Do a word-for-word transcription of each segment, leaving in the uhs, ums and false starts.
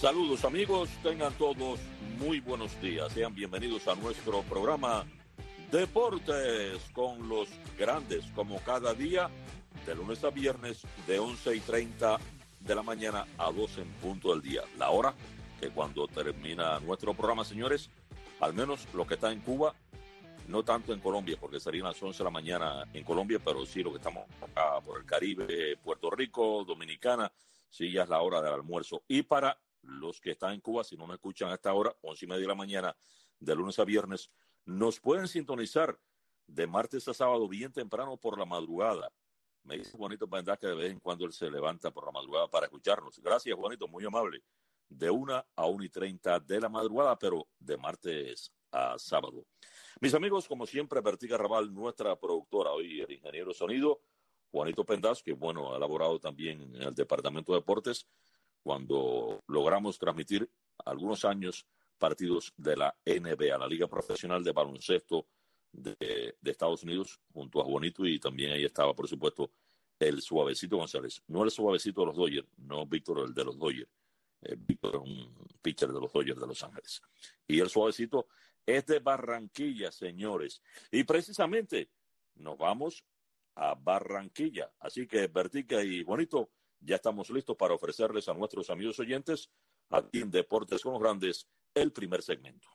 Saludos amigos, tengan todos muy buenos días. Sean bienvenidos a nuestro programa Deportes con los grandes, como cada día, de lunes a viernes, de once y treinta de la mañana a doce en punto del día. La hora que cuando termina nuestro programa, señores, al menos lo que está en Cuba, no tanto en Colombia, porque serían las once de la mañana en Colombia, pero sí lo que estamos acá por el Caribe, Puerto Rico, Dominicana, sí ya es la hora del almuerzo. Y para los que están en Cuba, si no me escuchan a esta hora, once y media de la mañana, de lunes a viernes, nos pueden sintonizar de martes a sábado bien temprano por la madrugada. Me dice Juanito Pendas que de vez en cuando él se levanta por la madrugada para escucharnos. Gracias, Juanito, muy amable. De una a una y treinta de la madrugada, pero de martes a sábado. Mis amigos, como siempre, Bertica Raval, nuestra productora, hoy el ingeniero de sonido, Juanito Pendas, que bueno, ha elaborado también en el Departamento de Deportes, cuando logramos transmitir algunos años partidos de la N B A, la Liga Profesional de Baloncesto de, de Estados Unidos, junto a Juanito, y también ahí estaba, por supuesto, el Suavecito González. No el Suavecito de los Dodgers, no Víctor, el de los Dodgers. Eh, Víctor es un pitcher de los Dodgers de Los Ángeles. Y el Suavecito es de Barranquilla, señores. Y precisamente nos vamos a Barranquilla. Así que, Bertica y Juanito, ya estamos listos para ofrecerles a nuestros amigos oyentes, aquí en Deportes con los Grandes, el primer segmento.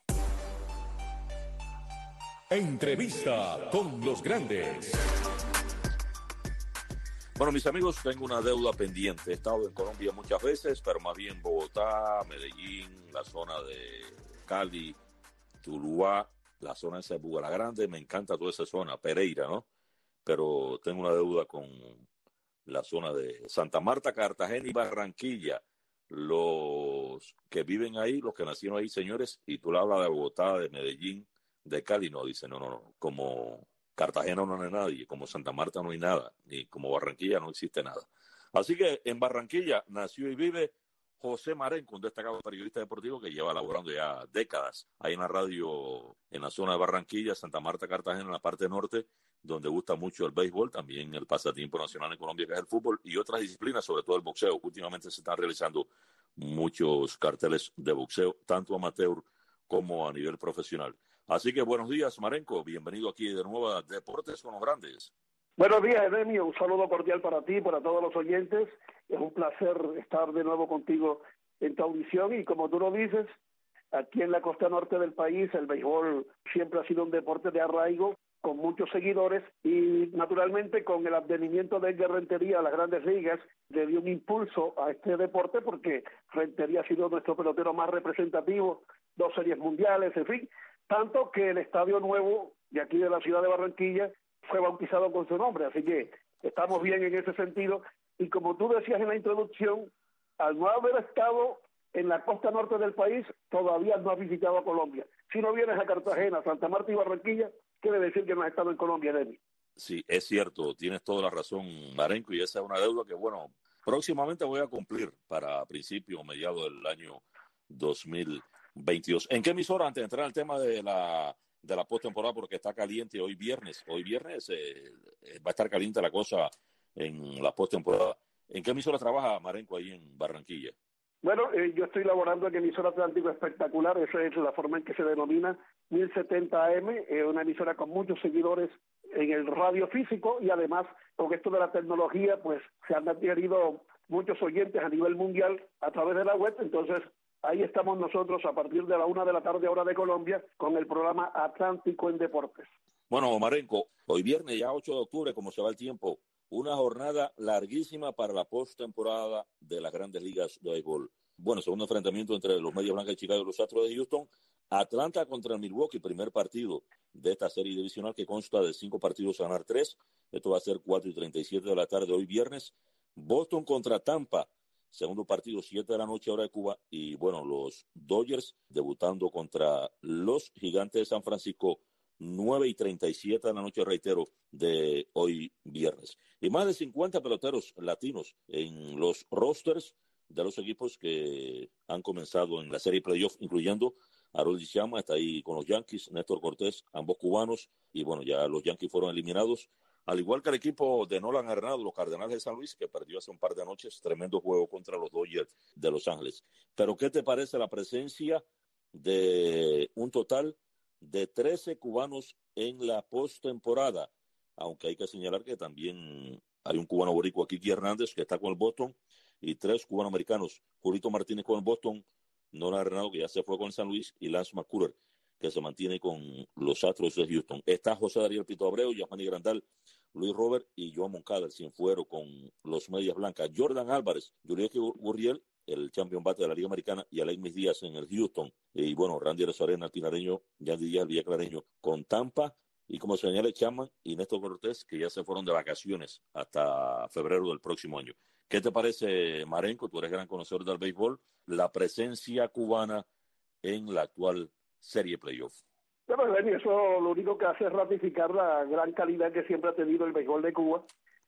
Entrevista con los grandes. Bueno, mis amigos, tengo una deuda pendiente. He estado en Colombia muchas veces, pero más bien Bogotá, Medellín, la zona de Cali, Tuluá, la zona esa de Bugalagrande. Me encanta toda esa zona, Pereira, ¿no? Pero tengo una deuda con la zona de Santa Marta, Cartagena y Barranquilla. Los que viven ahí, los que nacieron ahí, señores, y tú le hablas de Bogotá, de Medellín, de Cali, no, dice, no, no, no, como Cartagena no hay nadie, como Santa Marta no hay nada, ni como Barranquilla no existe nada. Así que en Barranquilla nació y vive José Marenco, un destacado periodista deportivo que lleva laborando ya décadas ahí en la radio, en la zona de Barranquilla, Santa Marta, Cartagena, en la parte norte, donde gusta mucho el béisbol, también el pasatiempo nacional en Colombia, que es el fútbol, y otras disciplinas, sobre todo el boxeo. Últimamente se están realizando muchos carteles de boxeo, tanto amateur como a nivel profesional. Así que buenos días, Marenco, bienvenido aquí de nuevo a Deportes con los Grandes. Buenos días, Edemio, un saludo cordial para ti, para todos los oyentes. Es un placer estar de nuevo contigo en tu audición y como tú lo dices, aquí en la costa norte del país el béisbol siempre ha sido un deporte de arraigo, con muchos seguidores y naturalmente con el advenimiento de Edgar Rentería a las Grandes Ligas le dio un impulso a este deporte porque Rentería ha sido nuestro pelotero más representativo, dos series mundiales, en fin, tanto que el estadio nuevo de aquí de la ciudad de Barranquilla fue bautizado con su nombre, así que estamos bien en ese sentido y como tú decías en la introducción, al no haber estado en la costa norte del país, todavía no has visitado a Colombia. Si no vienes a Cartagena, Santa Marta y Barranquilla, quiere decir que no has estado en Colombia, Demi. Sí, es cierto, tienes toda la razón, Marenco, y esa es una deuda que, bueno, próximamente voy a cumplir para principio o mediados del año dos mil veintidós. ¿En qué emisora, antes de entrar al tema de la de la postemporada, porque está caliente hoy viernes, hoy viernes eh, va a estar caliente la cosa en la postemporada? ¿En qué emisora trabaja Marenco ahí en Barranquilla? Bueno, eh, yo estoy laborando en emisora Atlántico Espectacular, esa es la forma en que se denomina, mil setenta A M, eh, una emisora con muchos seguidores en el radio físico y además con esto de la tecnología, pues se han adquirido muchos oyentes a nivel mundial a través de la web, entonces ahí estamos nosotros a partir de la una de la tarde hora de Colombia con el programa Atlántico en Deportes. Bueno, Marenco, hoy viernes ya ocho de octubre, como se va el tiempo, una jornada larguísima para la postemporada de las Grandes Ligas de béisbol. Bueno, segundo enfrentamiento entre los Medias Blancas de Chicago y los Astros de Houston. Atlanta contra el Milwaukee, primer partido de esta serie divisional que consta de cinco partidos a ganar tres. Esto va a ser cuatro y treinta y siete de la tarde hoy viernes. Boston contra Tampa, segundo partido, siete de la noche hora de Cuba. Y bueno, los Dodgers debutando contra los Gigantes de San Francisco, nueve y treinta y siete de la noche, reitero, de hoy viernes. Y más de cincuenta peloteros latinos en los rosters de los equipos que han comenzado en la serie playoff, incluyendo Aroldis Chapman, está ahí con los Yankees, Néstor Cortés, ambos cubanos, y bueno, ya los Yankees fueron eliminados. al igual que el equipo de Nolan Arenado, los Cardenales de San Luis, que perdió hace un par de noches, tremendo juego contra los Dodgers de Los Ángeles. Pero ¿qué te parece la presencia de un total de trece cubanos en la postemporada? Aunque hay que señalar que también hay un cubano boricua, Kiki Hernández, que está con el Boston, y tres cubano-americanos, Julito Martínez con el Boston, Nolan Arenado, que ya se fue con el San Luis, y Lance McCullers, que se mantiene con los Astros de Houston. Está José Dariel Pito Abreu, Yasmani Grandal, Luis Robert y Joan Moncada, el Cienfuero, con los Medias Blancas. Jordan Álvarez, Yuriel Gurriel, el champion bate de la Liga Americana, y Alexis Díaz en el Houston. Y bueno, Randy Arena, el Tinareño, Yandy Díaz, el Villaclareño, con Tampa. Y como señala Chapman y Néstor Cortés, que ya se fueron de vacaciones hasta febrero del próximo año. ¿Qué te parece, Marenco? Tú eres gran conocedor del béisbol. La presencia cubana en la actual serie playoff. Bueno, Benny, eso lo único que hace es ratificar la gran calidad que siempre ha tenido el béisbol de Cuba,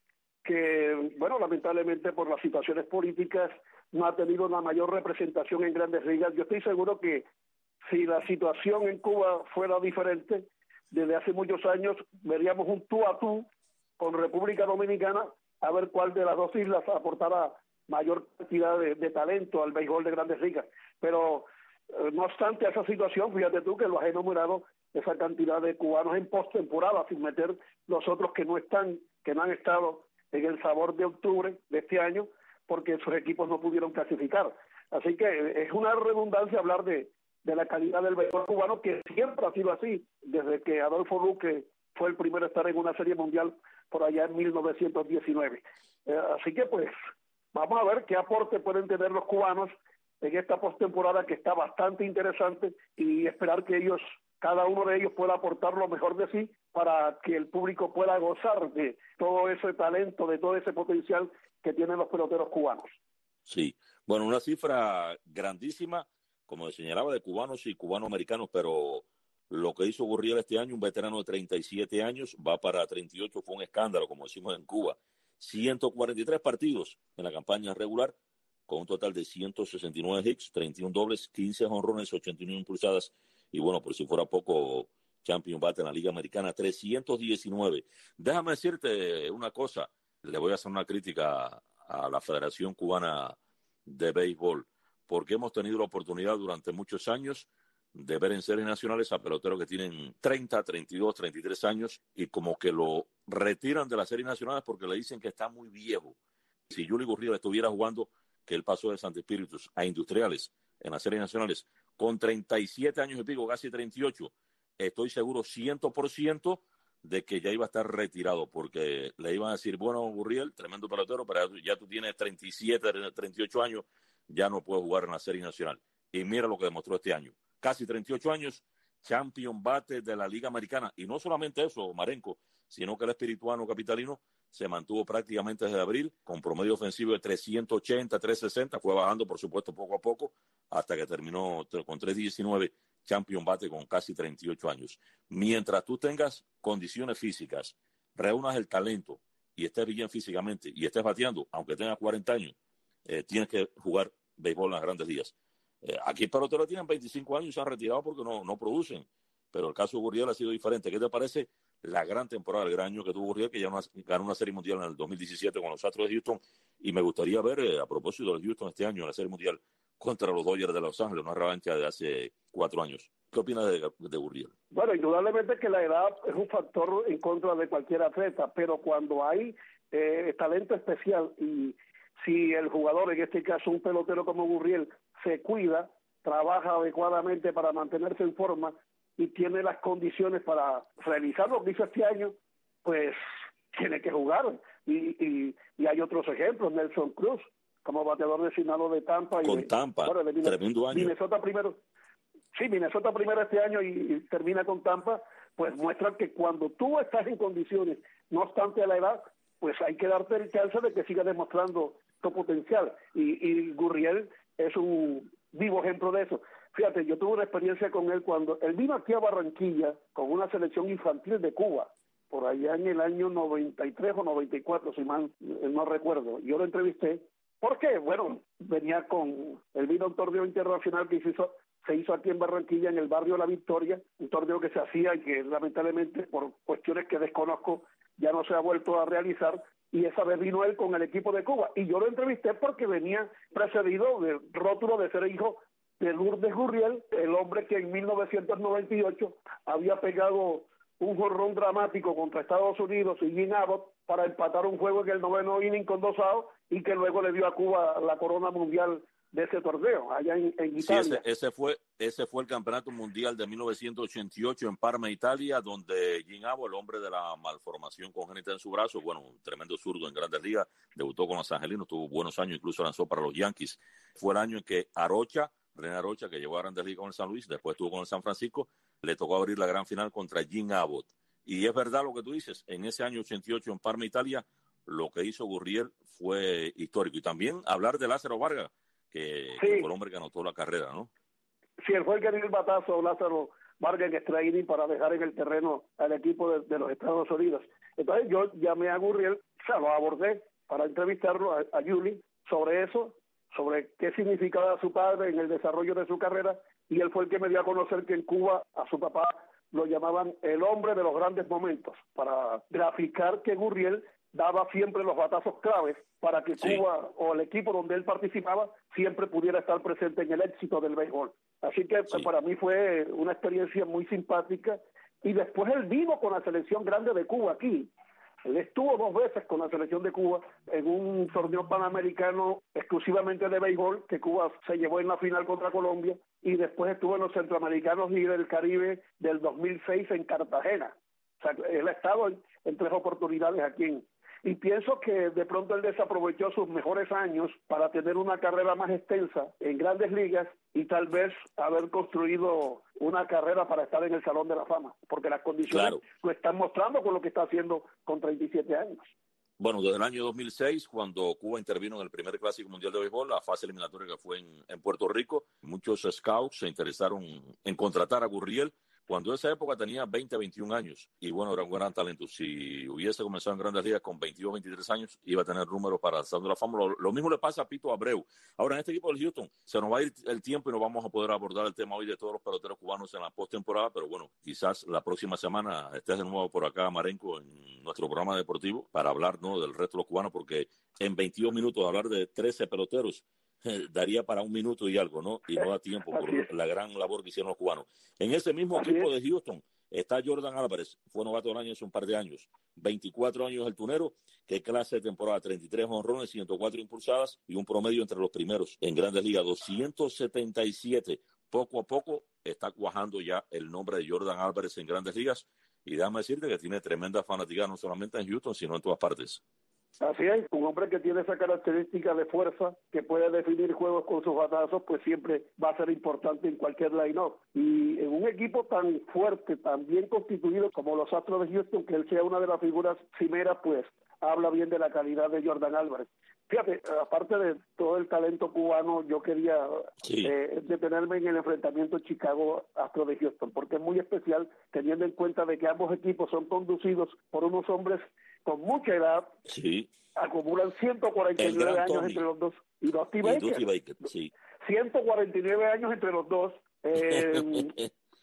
que, bueno, lamentablemente por las situaciones políticas no ha tenido una mayor representación en Grandes Ligas. Yo estoy seguro que si la situación en Cuba fuera diferente, desde hace muchos años veríamos un tú a tú con República Dominicana a ver cuál de las dos islas aportara mayor cantidad de, de talento al béisbol de Grandes Ligas. Pero eh, no obstante esa situación, fíjate tú que los ha enumerado esa cantidad de cubanos en postemporada, sin meter los otros que no están, que no han estado en el sabor de octubre de este año, porque sus equipos no pudieron clasificar. Así que es una redundancia hablar de de la calidad del béisbol cubano, que siempre ha sido así, desde que Adolfo Luque fue el primero a estar en una serie mundial por allá en mil novecientos diecinueve. Eh, así que pues vamos a ver qué aporte pueden tener los cubanos en esta postemporada, que está bastante interesante, y esperar que ellos, cada uno de ellos pueda aportar lo mejor de sí para que el público pueda gozar de todo ese talento, de todo ese potencial que tienen los peloteros cubanos. Sí, bueno, una cifra grandísima, como señalaba, de cubanos y cubanoamericanos, pero lo que hizo Gurriel este año, un veterano de treinta y siete años, va para treinta y ocho, fue un escándalo, como decimos en Cuba. ciento cuarenta y tres partidos en la campaña regular, con un total de ciento sesenta y nueve hits, treinta y uno dobles, quince jonrones, ochenta y nueve impulsadas, y bueno, por si fuera poco, champion bate en la Liga Americana, trescientos diecinueve. Déjame decirte una cosa, le voy a hacer una crítica a la Federación Cubana de Béisbol, porque hemos tenido la oportunidad durante muchos años de ver en series nacionales a peloteros que tienen treinta, treinta y dos, treinta y tres años, y como que lo retiran de las series nacionales porque le dicen que está muy viejo. Si Yuli Gurriel estuviera jugando, que él pasó de Santa Espíritus a Industriales en las series nacionales, con treinta y siete años y pico, casi treinta y ocho, estoy seguro cien por ciento de que ya iba a estar retirado, porque le iban a decir, bueno, Gurriel, tremendo pelotero, pero ya tú tienes treinta y siete, treinta y ocho años, ya no puede jugar en la serie nacional. Y mira lo que demostró este año. Casi treinta y ocho años, champion bate de la Liga Americana. Y no solamente eso, Marenco, sino que el espirituano capitalino se mantuvo prácticamente desde abril con promedio ofensivo de trescientos ochenta, trescientos sesenta. Fue bajando, por supuesto, poco a poco, hasta que terminó con trescientos diecinueve, champion bate con casi treinta y ocho años. Mientras tú tengas condiciones físicas, reúnas el talento y estés bien físicamente y estés bateando, aunque tengas cuarenta años, eh, tienes que jugar béisbol en las Grandes Ligas. Eh, aquí peloteros tienen veinticinco años y se han retirado porque no, no producen, pero el caso de Gurriel ha sido diferente. ¿Qué te parece la gran temporada, el gran año que tuvo Gurriel, que ya una, ganó una serie mundial en el dos mil diecisiete con los Astros de Houston? Y me gustaría ver, eh, a propósito de Houston este año, en la serie mundial contra los Dodgers de Los Ángeles, una revancha de hace cuatro años. ¿Qué opinas de, de Gurriel? Bueno, indudablemente que la edad es un factor en contra de cualquier atleta, pero cuando hay eh, talento especial, y si el jugador, en este caso un pelotero como Gurriel, se cuida, trabaja adecuadamente para mantenerse en forma y tiene las condiciones para realizar lo que hizo este año, pues tiene que jugar. Y, y, y hay otros ejemplos, Nelson Cruz, como bateador designado de Tampa. Con y de, Tampa, bueno, de Minnesota, tremendo año. Minnesota primero, sí, Minnesota primero este año y, y termina con Tampa, pues muestran que cuando tú estás en condiciones, no obstante a la edad, pues hay que darte el chance de que siga demostrando tu potencial. Y, y Gurriel es un vivo ejemplo de eso. Fíjate, yo tuve una experiencia con él cuando él vino aquí a Barranquilla con una selección infantil de Cuba, por allá en el año noventa y tres o noventa y cuatro, si mal no recuerdo. Yo lo entrevisté. ¿Por qué? Bueno, venía con, él vino a un torneo internacional que se hizo, se hizo aquí en Barranquilla, en el barrio La Victoria, un torneo que se hacía y que lamentablemente, por cuestiones que desconozco, ya no se ha vuelto a realizar, y esa vez vino él con el equipo de Cuba, y yo lo entrevisté porque venía precedido del rótulo de ser hijo de Lourdes Gurriel, el hombre que en mil novecientos noventa y ocho había pegado un jonrón dramático contra Estados Unidos y Jim Abbott para empatar un juego en el noveno inning con dos outs, y que luego le dio a Cuba la corona mundial de ese torneo, allá en, en Italia. Sí, ese, ese, fue, ese fue el campeonato mundial de mil novecientos ochenta y ocho en Parma, Italia, donde Jim Abbott, el hombre de la malformación congénita en su brazo, bueno, un tremendo zurdo en Grandes Ligas, debutó con los angelinos, tuvo buenos años, incluso lanzó para los Yankees. Fue el año en que Arocha, René Arocha, que llegó a Grandes Ligas con el San Luis, después estuvo con el San Francisco, le tocó abrir la gran final contra Jim Abbott. Y es verdad lo que tú dices, en ese año ochenta y ocho en Parma, Italia, lo que hizo Gurriel fue histórico. Y también hablar de Lázaro Vargas, que, sí. que fue el hombre que anotó la carrera, ¿no? Sí, él fue el que dio el batazo, Lázaro Vargas, en extra inning para dejar en el terreno al equipo de, de los Estados Unidos. Entonces yo llamé a Gurriel, o sea, lo abordé para entrevistarlo a, a Yuli sobre eso, sobre qué significaba su padre en el desarrollo de su carrera, y él fue el que me dio a conocer que en Cuba a su papá lo llamaban el hombre de los grandes momentos, para graficar que Gurriel daba siempre los batazos claves para que sí. Cuba o el equipo donde él participaba siempre pudiera estar presente en el éxito del béisbol. Así que sí. para mí fue una experiencia muy simpática, y después él vino con la selección grande de Cuba aquí. Él estuvo dos veces con la selección de Cuba en un torneo panamericano exclusivamente de béisbol que Cuba se llevó en la final contra Colombia, y después estuvo en los centroamericanos y del Caribe del dos mil seis en Cartagena. O sea, él ha estado en, en tres oportunidades aquí en, y pienso que de pronto él desaprovechó sus mejores años para tener una carrera más extensa en Grandes Ligas y tal vez haber construido una carrera para estar en el Salón de la Fama, porque las condiciones claro. lo están mostrando con lo que está haciendo con treinta y siete años. Bueno, desde el año dos mil seis, cuando Cuba intervino en el primer Clásico Mundial de Béisbol, la fase eliminatoria que fue en, en Puerto Rico, muchos scouts se interesaron en contratar a Gurriel, cuando en esa época tenía veinte, veintiún años, y bueno, era un gran talento. Si hubiese comenzado en Grandes Ligas con veintidós, veintitrés años, iba a tener números para el Salón de la Fama. Lo, lo mismo le pasa a Pito Abreu. Ahora, en este equipo del Houston, se nos va a ir el tiempo y no vamos a poder abordar el tema hoy de todos los peloteros cubanos en la postemporada, pero bueno, quizás la próxima semana estés de nuevo por acá, Marenco, en nuestro programa deportivo, para hablar, ¿no?, del resto de los cubanos, porque en veintidós minutos hablar de trece peloteros eh, daría para un minuto y algo, ¿no? Y no da tiempo por la gran labor que hicieron los cubanos. En ese mismo Así equipo es. de Houston está Jordan Álvarez, fue novato del año hace un par de años, veinticuatro años el tunero, que clase de temporada, treinta y tres jonrones, ciento cuatro impulsadas y un promedio entre los primeros en Grandes Ligas, doscientos setenta y siete. Poco a poco está cuajando ya el nombre de Jordan Álvarez en Grandes Ligas, y déjame decirte que tiene tremenda fanaticada no solamente en Houston, sino en todas partes. Así es, un hombre que tiene esa característica de fuerza, que puede definir juegos con sus batazos, pues siempre va a ser importante en cualquier line-up. Y en un equipo tan fuerte, tan bien constituido como los Astros de Houston, que él sea una de las figuras cimeras, pues habla bien de la calidad de Jordan Álvarez. Fíjate, aparte de todo el talento cubano, yo quería sí. eh, detenerme en el enfrentamiento Chicago-Astros de Houston, porque es muy especial teniendo en cuenta de que ambos equipos son conducidos por unos hombres con mucha edad, sí. acumulan ciento cuarenta y nueve años Tommy. entre los dos, y Dusty Baker, Dusty Baker sí. ciento cuarenta y nueve años entre los dos. Eh,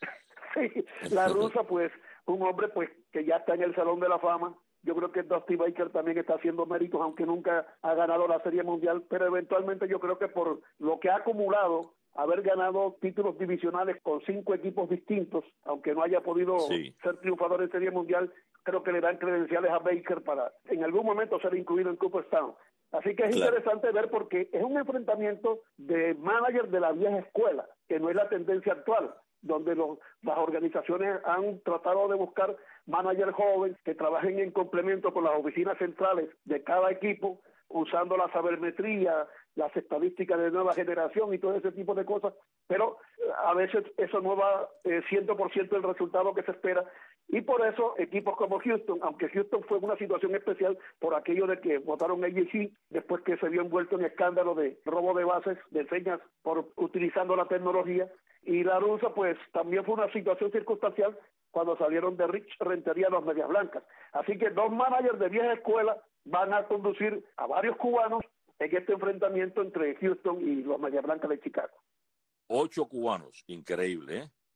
sí, la rusa, pues, un hombre pues que ya está en el Salón de la Fama. Yo creo que Dusty Baker también está haciendo méritos, aunque nunca ha ganado la Serie Mundial, pero eventualmente yo creo que por lo que ha acumulado, haber ganado títulos divisionales con cinco equipos distintos, aunque no haya podido sí. ser triunfador en Serie Mundial, creo que le dan credenciales a Baker para en algún momento ser incluido en Cooperstown. Así que es claro. interesante ver, porque es un enfrentamiento de managers de la vieja escuela, que no es la tendencia actual, donde los, las organizaciones han tratado de buscar managers jóvenes que trabajen en complemento con las oficinas centrales de cada equipo, usando la sabermetría, las estadísticas de nueva generación y todo ese tipo de cosas, pero a veces eso no va eh, cien por ciento el resultado que se espera, y por eso equipos como Houston, aunque Houston fue una situación especial por aquello de que votaron a A J C después que se vio envuelto en escándalo de robo de bases, de señas, por utilizando la tecnología, y la rusa pues también fue una situación circunstancial cuando salieron de Rich Rentería los Medias Blancas. Así que dos managers de vieja escuela van a conducir a varios cubanos en este enfrentamiento entre Houston y los Medias Blancas de Chicago. Ocho cubanos, increíble, ¿eh?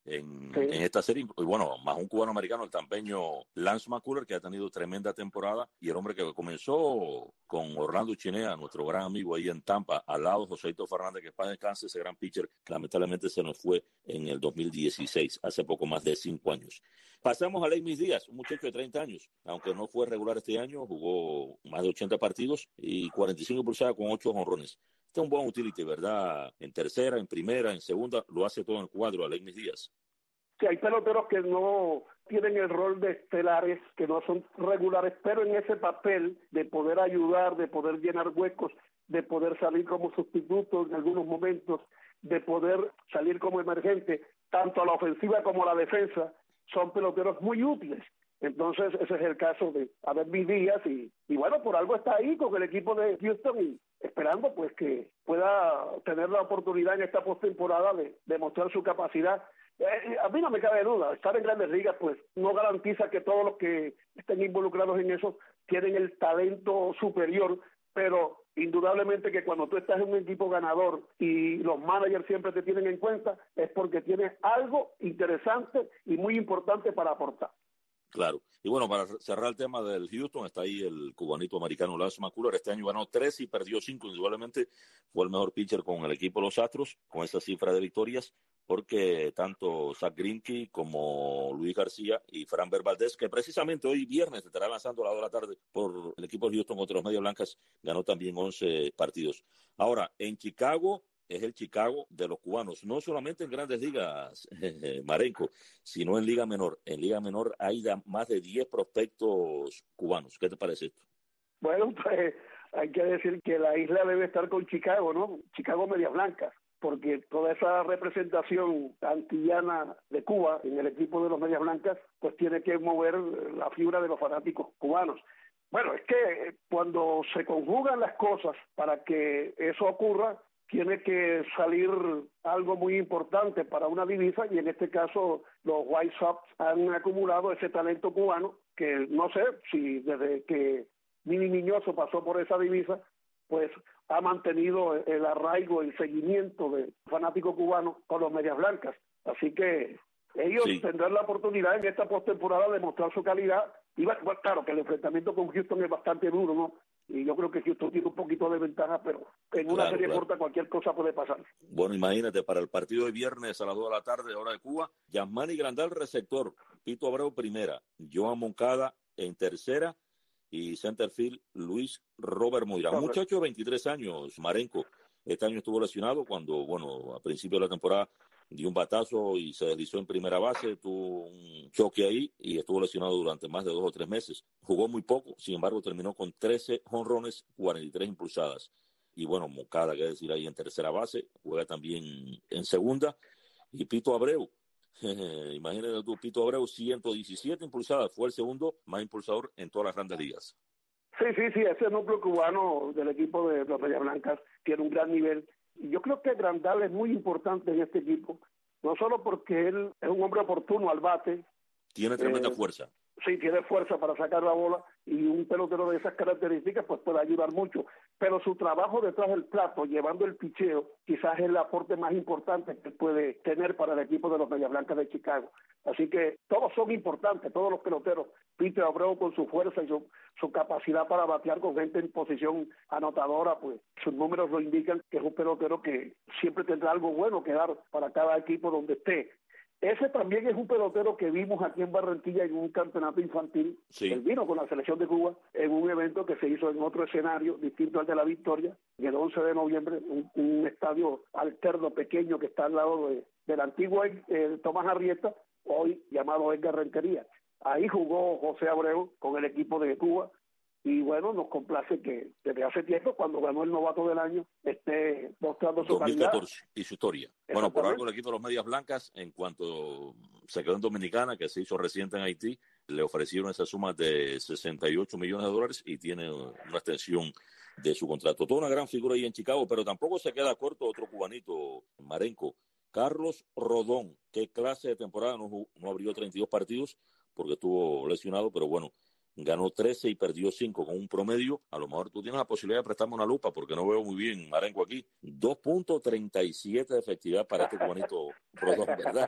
en, sí. en esta serie. Y bueno, más un cubano-americano, el tampeño Lance McCullers, que ha tenido tremenda temporada, y el hombre que comenzó con Orlando Chinea, nuestro gran amigo ahí en Tampa, al lado Joséito Fernández, que para descanse, ese gran pitcher, que lamentablemente se nos fue en el dos mil dieciséis, hace poco más de cinco años. Pasamos a Leibnis Díaz, un muchacho de treinta años, aunque no fue regular este año, jugó más de ochenta partidos y cuarenta y cinco impulsadas con ocho jonrones. Este es un buen utility, ¿verdad? En tercera, en primera, en segunda, lo hace todo en el cuadro a Leibnis Díaz. Sí, hay peloteros que no tienen el rol de estelares, que no son regulares, pero en ese papel de poder ayudar, de poder llenar huecos, de poder salir como sustituto en algunos momentos, de poder salir como emergente, tanto a la ofensiva como a la defensa, son peloteros muy útiles. Entonces, ese es el caso de Leibnis Díaz y, y bueno, por algo está ahí con el equipo de Houston y esperando pues que pueda tener la oportunidad en esta postemporada de demostrar su capacidad. Eh, a mí no me cabe duda, estar en Grandes Ligas pues no garantiza que todos los que estén involucrados en eso tienen el talento superior, pero indudablemente que cuando tú estás en un equipo ganador y los managers siempre te tienen en cuenta, es porque tienes algo interesante y muy importante para aportar. Claro. Y bueno, para cerrar el tema del Houston, está ahí el cubanito americano Lance McCullers. Este año ganó tres y perdió cinco. Indudablemente fue el mejor pitcher con el equipo de los Astros, con esa cifra de victorias, porque tanto Zach Greinke como Luis García y Framber Valdez, que precisamente hoy viernes estará lanzando a las dos de la tarde por el equipo de Houston contra los Medias Blancas, ganó también once partidos. Ahora, en Chicago, es el Chicago de los cubanos, no solamente en Grandes Ligas, Marenco, sino en Liga Menor. En Liga Menor hay más de diez prospectos cubanos. ¿Qué te parece esto? Bueno, pues hay que decir que la isla debe estar con Chicago, ¿no? Chicago Medias Blancas, porque toda esa representación antillana de Cuba en el equipo de los Medias Blancas, pues tiene que mover la fibra de los fanáticos cubanos. Bueno, es que cuando se conjugan las cosas para que eso ocurra, tiene que salir algo muy importante para una divisa y en este caso los White Sox han acumulado ese talento cubano que no sé si desde que Mini Miñoso pasó por esa divisa pues ha mantenido el arraigo, el seguimiento del fanático cubano con los Medias Blancas. Así que ellos sí tendrán la oportunidad en esta postemporada de mostrar su calidad y bueno, claro que el enfrentamiento con Houston es bastante duro, ¿no? Y yo creo que Houston tiene un poquito de ventaja, pero en una claro, serie claro. corta cualquier cosa puede pasar. Bueno, imagínate, para el partido de viernes a las dos de la tarde, hora de Cuba, Yasmani Grandal, receptor, Pito Abreu, primera, Joan Moncada en tercera y centerfield Luis Robert Moira. Un muchacho de veintitrés años, Marenco. Este año estuvo lesionado cuando, bueno, a principio de la temporada dio un batazo y se deslizó en primera base, tuvo un choque ahí y estuvo lesionado durante más de dos o tres meses. Jugó muy poco, sin embargo terminó con trece jonrones, cuarenta y tres impulsadas. Y bueno, Moncada, que decir ahí en tercera base, juega también en segunda. Y Pito Abreu, imagínate tú, Pito Abreu, ciento diecisiete impulsadas, fue el segundo más impulsador en todas las grandes ligas. Sí, sí, sí, ese núcleo cubano del equipo de los Medias Blancas tiene un gran nivel. Yo creo que Grandal es muy importante en este equipo, no solo porque él es un hombre oportuno al bate. Tiene tremenda eh, fuerza. Sí, tiene fuerza para sacar la bola y un pelotero de esas características pues puede ayudar mucho. Pero su trabajo detrás del plato, llevando el picheo, quizás es el aporte más importante que puede tener para el equipo de los Medias Blancas de Chicago. Así que todos son importantes, todos los peloteros. Pito Abreu con su fuerza y su, su capacidad para batear con gente en posición anotadora, pues sus números lo indican que es un pelotero que siempre tendrá algo bueno que dar para cada equipo donde esté. Ese también es un pelotero que vimos aquí en Barranquilla en un campeonato infantil. Sí. Él vino con la selección de Cuba en un evento que se hizo en otro escenario distinto al de La Victoria, el once de noviembre, un, un estadio alterno pequeño que está al lado de, del antiguo eh, Tomás Arrieta, hoy llamado Edgar Rentería. Ahí jugó José Abreu con el equipo de Cuba. Y bueno, nos complace que desde hace tiempo, cuando ganó el novato del año, esté mostrando su dos mil catorce calidad. Y su historia. Bueno, por algo el equipo de los Medias Blancas, en cuanto se quedó en Dominicana, que se hizo reciente en Haití, le ofrecieron esa suma de sesenta y ocho millones de dólares y tiene una extensión de su contrato. Toda una gran figura ahí en Chicago, pero tampoco se queda corto otro cubanito, Marenco. Carlos Rodón, qué clase de temporada, no, no abrió treinta y dos partidos porque estuvo lesionado, pero bueno, ganó trece y perdió cinco con un promedio. A lo mejor tú tienes la posibilidad de prestarme una lupa porque no veo muy bien, Marenco, aquí. dos punto treinta y siete de efectividad para este cubanito Rodón, ¿verdad?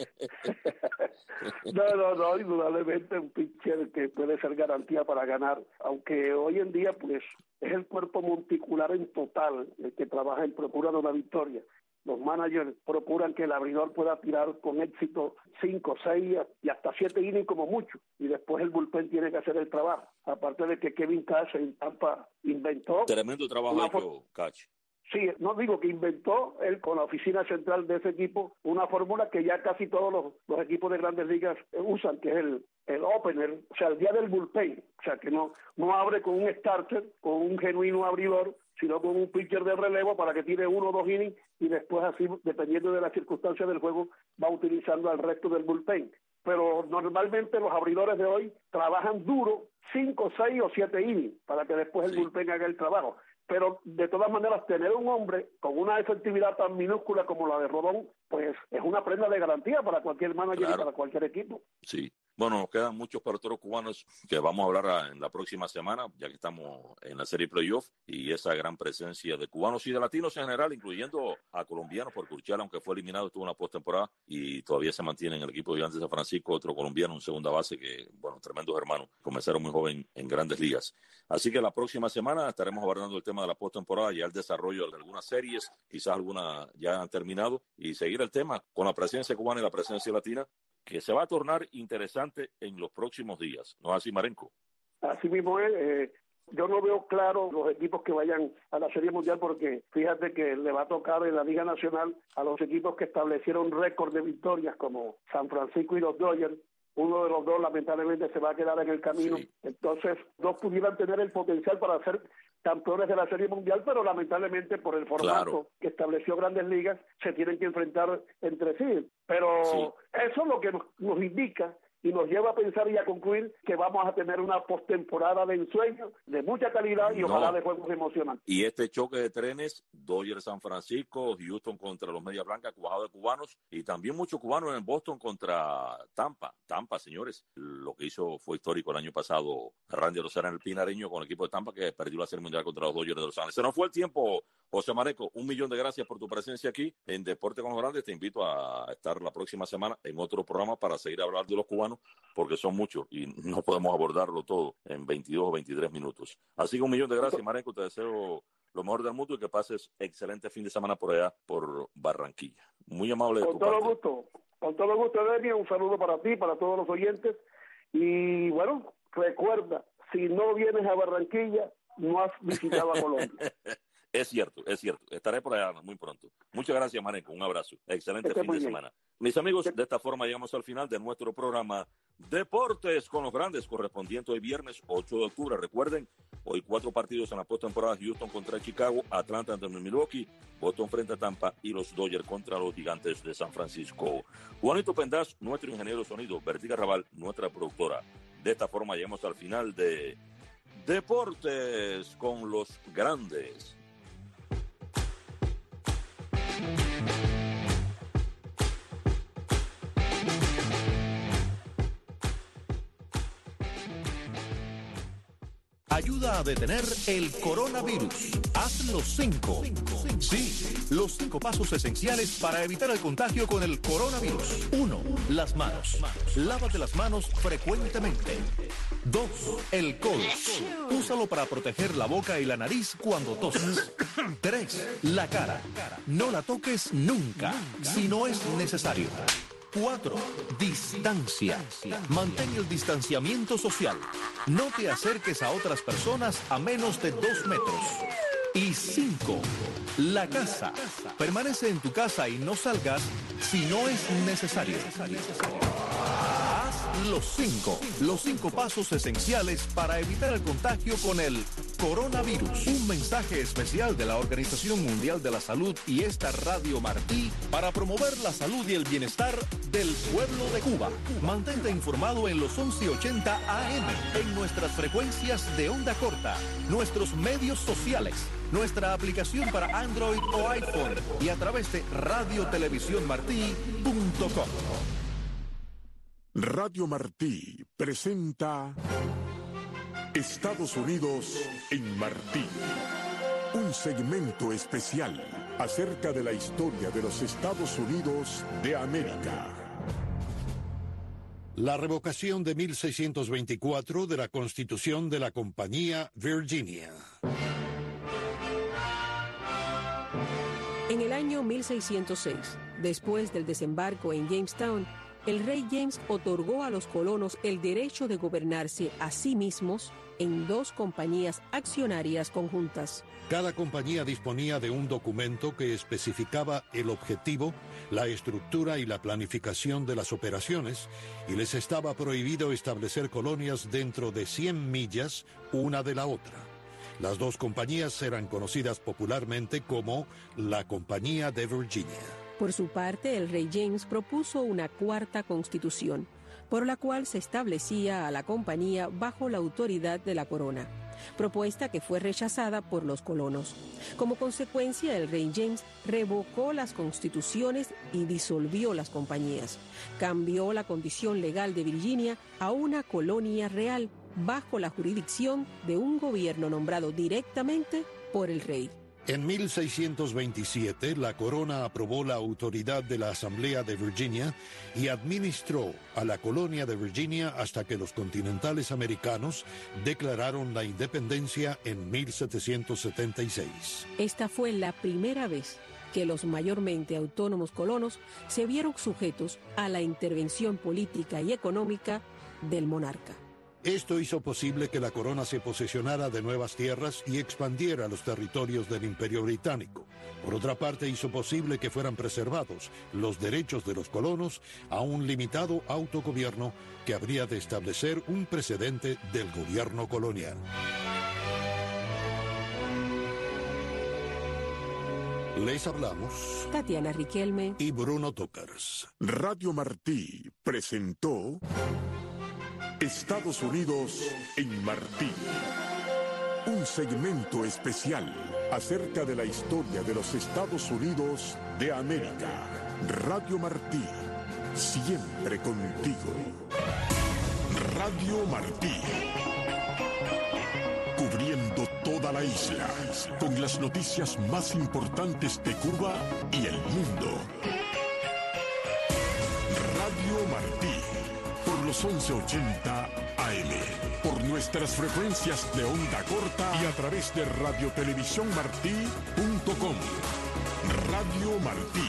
No, no, no, indudablemente un pitcher que puede ser garantía para ganar, aunque hoy en día pues es el cuerpo monticular en total el que trabaja en procura de una victoria. Los managers procuran que el abridor pueda tirar con éxito cinco, seis y hasta siete innings como mucho, y después el bullpen tiene que hacer el trabajo. Aparte de que Kevin Cash en Tampa inventó... Tremendo trabajo hecho, Cash. Sí, no digo que inventó él con la oficina central de ese equipo una fórmula que ya casi todos los, los equipos de Grandes Ligas usan, que es el, el opener, o sea, el día del bullpen, o sea, que no, no abre con un starter, con un genuino abridor, sino con un pitcher de relevo para que tire uno o dos innings y después así, dependiendo de las circunstancias del juego, va utilizando al resto del bullpen. Pero normalmente los abridores de hoy trabajan duro cinco, seis o siete innings para que después el sí. bullpen haga el trabajo. Pero de todas maneras tener un hombre con una efectividad tan minúscula como la de Rodón, pues es una prenda de garantía para cualquier manager claro. y para cualquier equipo. Sí. Bueno, nos quedan muchos peloteros cubanos que vamos a hablar en la próxima semana, ya que estamos en la serie playoff, y esa gran presencia de cubanos y de latinos en general, incluyendo a colombianos, porque Urchela, aunque fue eliminado, tuvo una postemporada y todavía se mantiene en el equipo de Gigantes de San Francisco, otro colombiano, un segunda base que, bueno, tremendos hermanos, comenzaron muy joven en Grandes Ligas. Así que la próxima semana estaremos abordando el tema de la postemporada, ya el desarrollo de algunas series, quizás algunas ya han terminado, y seguir el tema con la presencia cubana y la presencia latina, que se va a tornar interesante en los próximos días. ¿No es así, Marenco? Así mismo es. Eh, yo no veo claro los equipos que vayan a la Serie Mundial porque fíjate que le va a tocar en la Liga Nacional a los equipos que establecieron récord de victorias como San Francisco y los Dodgers. Uno de los dos lamentablemente se va a quedar en el camino. Sí. Entonces, dos pudieran tener el potencial para ser campeones de la Serie Mundial, pero lamentablemente por el formato claro. que estableció Grandes Ligas, se tienen que enfrentar entre sí. Pero sí. eso es lo que nos, nos indica y nos lleva a pensar y a concluir que vamos a tener una postemporada de ensueño, de mucha calidad y no. ojalá de juegos emocionantes. Y este choque de trenes, Dodgers San Francisco, Houston contra los Medias Blancas, cuajado de cubanos, y también muchos cubanos en Boston contra Tampa. Tampa, señores, lo que hizo fue histórico el año pasado Randy Rosera en el Pinareño con el equipo de Tampa, que perdió la Serie Mundial contra los Dodgers de Los Ángeles. Se nos fue el tiempo, José Marenco. Un millón de gracias por tu presencia aquí en Deporte con los Grandes. Te invito a estar la próxima semana en otro programa para seguir hablando de los cubanos, porque son muchos y no podemos abordarlo todo en veintidós o veintitrés minutos. Así que un millón de gracias, Marenco. Te deseo lo mejor del mundo y que pases excelente fin de semana por allá, por Barranquilla. Muy amable de tu parte. Con todo gusto. Con todo gusto, Demi. Un saludo para ti, para todos los oyentes. Y bueno, recuerda, si no vienes a Barranquilla, no has visitado a Colombia. Es cierto, es cierto. Estaré por allá muy pronto. Muchas gracias, Marenco. Un abrazo. Excelente fin de semana. Mis amigos, de esta forma llegamos al final de nuestro programa Deportes con los Grandes, correspondiente hoy viernes ocho de octubre. Recuerden, hoy cuatro partidos en la postemporada: Houston contra Chicago, Atlanta ante Milwaukee, Boston frente a Tampa y los Dodgers contra los Gigantes de San Francisco. Juanito Pendaz, nuestro ingeniero de sonido, Bertica Raval, nuestra productora. De esta forma llegamos al final de Deportes con los Grandes. Ayuda a detener el coronavirus. Haz los cinco. Sí, los cinco pasos esenciales para evitar el contagio con el coronavirus. Uno, las manos. Lávate las manos frecuentemente. Dos, el codo. Úsalo para proteger la boca y la nariz cuando toses. Tres, la cara. No la toques nunca, si no es necesario. Cuatro, distancia. Mantén el distanciamiento social. No te acerques a otras personas a menos de dos metros. Y cinco, la casa. Permanece en tu casa y no salgas si no es necesario. Haz los cinco, los cinco pasos esenciales para evitar el contagio con el coronavirus. Un mensaje especial de la Organización Mundial de la Salud y esta Radio Martí para promover la salud y el bienestar del pueblo de Cuba. Mantente informado en los once ochenta A M, en nuestras frecuencias de onda corta, nuestros medios sociales, nuestra aplicación para Android o iPhone y a través de radio televisión martí punto com. Radio Martí presenta Estados Unidos en Martí. Un segmento especial acerca de la historia de los Estados Unidos de América. La revocación de mil seiscientos veinticuatro de la Constitución de la Compañía Virginia. En el año mil seiscientos seis, después del desembarco en Jamestown, el rey James otorgó a los colonos el derecho de gobernarse a sí mismos en dos compañías accionarias conjuntas. Cada compañía disponía de un documento que especificaba el objetivo, la estructura y la planificación de las operaciones, y les estaba prohibido establecer colonias dentro de cien millas una de la otra. Las dos compañías eran conocidas popularmente como la Compañía de Virginia. Por su parte, el rey James propuso una cuarta constitución, por la cual se establecía a la compañía bajo la autoridad de la corona, propuesta que fue rechazada por los colonos. Como consecuencia, el rey James revocó las constituciones y disolvió las compañías. Cambió la condición legal de Virginia a una colonia real bajo la jurisdicción de un gobierno nombrado directamente por el rey. En mil seiscientos veintisiete, la corona aprobó la autoridad de la Asamblea de Virginia y administró a la colonia de Virginia hasta que los continentales americanos declararon la independencia en mil setecientos setenta y seis. Esta fue la primera vez que los mayormente autónomos colonos se vieron sujetos a la intervención política y económica del monarca. Esto hizo posible que la corona se posesionara de nuevas tierras y expandiera los territorios del Imperio Británico. Por otra parte, hizo posible que fueran preservados los derechos de los colonos a un limitado autogobierno que habría de establecer un precedente del gobierno colonial. Les hablamos Tatiana Riquelme y Bruno Tokars. Radio Martí presentó Estados Unidos en Martí. Un segmento especial acerca de la historia de los Estados Unidos de América. Radio Martí, siempre contigo. Radio Martí, cubriendo toda la isla con las noticias más importantes de Cuba y el mundo. Radio Martí, por los once ochenta A M, por nuestras frecuencias de onda corta y a través de radiotelevisión martí punto com. Radio Martí,